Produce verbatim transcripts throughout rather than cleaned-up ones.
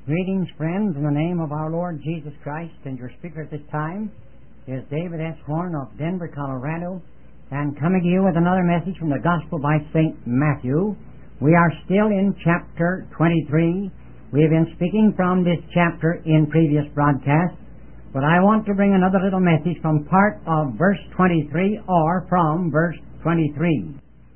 Greetings, friends, in the name of our Lord Jesus Christ, and your speaker at this time is David S. Horn of Denver, Colorado, and coming to you with another message from the Gospel by Saint Matthew. We are still in chapter twenty-three. We have been speaking from this chapter in previous broadcasts, but I want to bring another little message from part of verse twenty-three, or from verse twenty-three.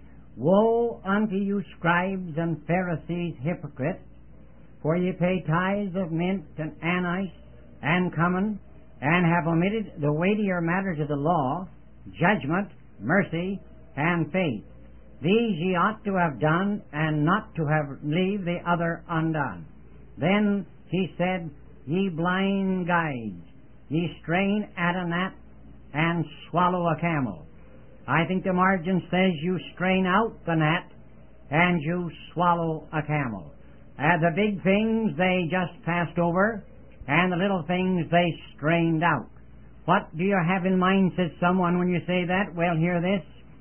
Woe unto you, scribes and Pharisees, hypocrites! For ye pay tithes of mint and anise and cumin, and have omitted the weightier matters of the law, judgment, mercy, and faith. These ye ought to have done, and not to have leave the other undone. Then he said, Ye blind guides, ye strain at a gnat, and swallow a camel. I think the margin says you strain out the gnat, and you swallow a camel. Uh, the big things they just passed over, and the little things they strained out. What do you have in mind, says someone, when you say that? Well, hear this.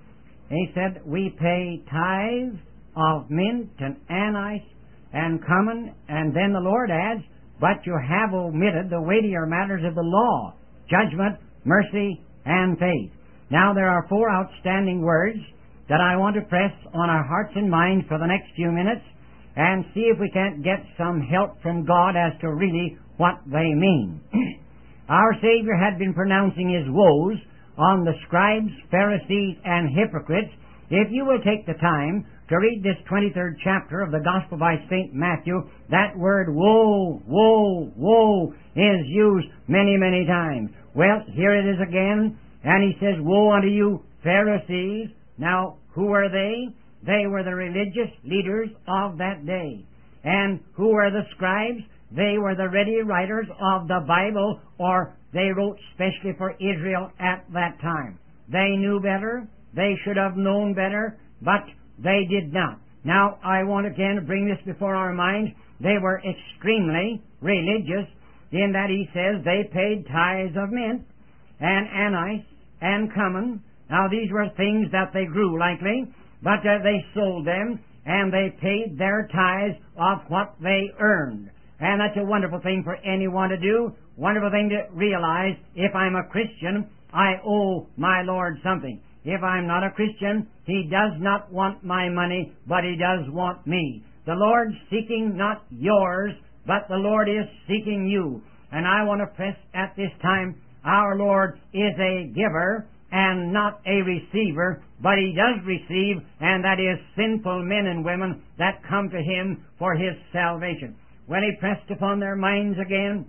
He said, we pay tithes of mint and anise and cumin, and then the Lord adds, but you have omitted the weightier matters of the law, judgment, mercy, and faith. Now, there are four outstanding words that I want to press on our hearts and minds for the next few minutes, and see if we can't get some help from God as to really what they mean. Our Savior had been pronouncing His woes on the scribes, Pharisees, and hypocrites. If you will take the time to read this twenty-third chapter of the Gospel by Saint Matthew, that word woe, woe, woe is used many, many times. Well, here it is again, and He says, woe unto you, Pharisees. Now, who are they? They were the religious leaders of that day. And who were the scribes? They were the ready writers of the Bible, or they wrote specially for Israel at that time. They knew better. They should have known better, but they did not. Now, I want again to bring this before our minds. They were extremely religious in that He says they paid tithes of mint and anise and cumin. Now, these were things that they grew likely, but uh, they sold them, and they paid their tithes of what they earned. And that's a wonderful thing for anyone to do, wonderful thing to realize. If I'm a Christian, I owe my Lord something. If I'm not a Christian, He does not want my money, but He does want me. The Lord's seeking not yours, but the Lord is seeking you. And I want to press at this time, our Lord is a giver and not a receiver, but He does receive, and that is sinful men and women that come to Him for His salvation. When He pressed upon their minds again,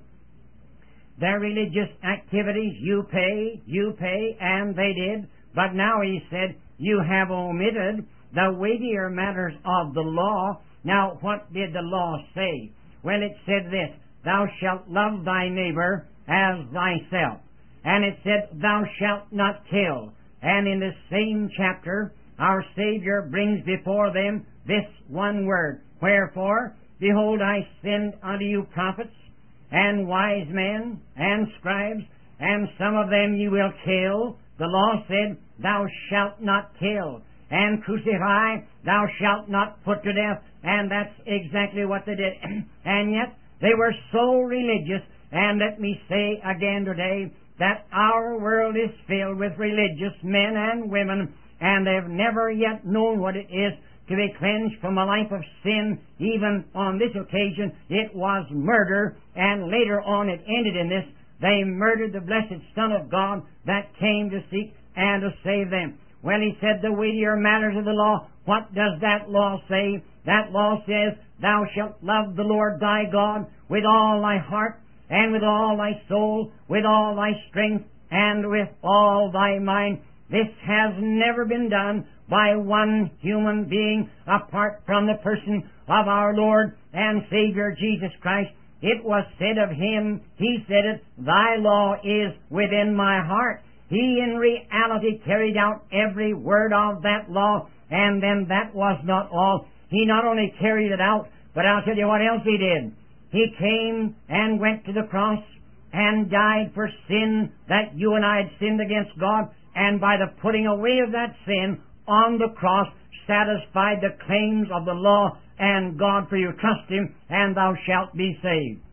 their religious activities, you pay, you pay, and they did. But now He said, you have omitted the weightier matters of the law. Now, what did the law say? Well, it said this, thou shalt love thy neighbor as thyself. And it said, thou shalt not kill. And in this same chapter, our Savior brings before them this one word. Wherefore, behold, I send unto you prophets, and wise men, and scribes, and some of them you will kill. The law said, thou shalt not kill. And crucify, thou shalt not put to death. And that's exactly what they did. And yet, they were so religious. And let me say again today, that our world is filled with religious men and women, and they've never yet known what it is to be cleansed from a life of sin. Even on this occasion, it was murder, and later on it ended in this. They murdered the blessed Son of God that came to seek and to save them. Well, He said the weightier matters of the law. What does that law say? That law says, thou shalt love the Lord thy God with all thy heart, and with all thy soul, with all thy strength, and with all thy mind. This has never been done by one human being apart from the person of our Lord and Savior Jesus Christ. It was said of Him, He said it, thy law is within my heart. He in reality carried out every word of that law, and then that was not all. He not only carried it out, but I'll tell you what else He did. He came and went to the cross and died for sin that you and I had sinned against God, and by the putting away of that sin, on the cross satisfied the claims of the law and God for you. Trust Him, and thou shalt be saved.